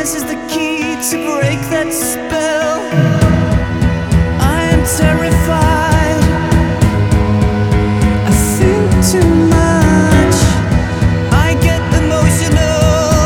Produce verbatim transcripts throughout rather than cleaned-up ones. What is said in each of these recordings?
Awareness is the key to break that spell. I am terrified. I think too much. I get emotional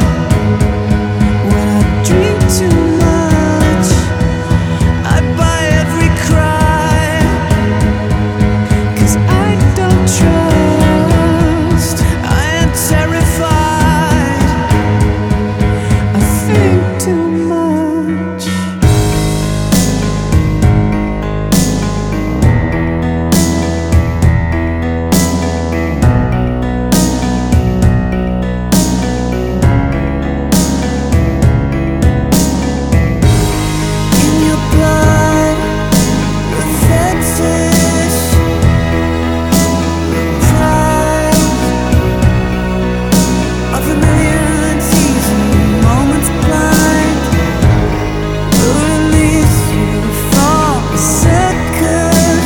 when I dream too much. I buy every cry, 'cause I don't trust. I am terrified. I think too much. In your blood, reflectors, reprise of a million seasons, moments blind, will release you from the circus,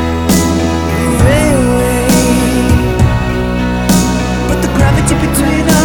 railway. But the gravity between us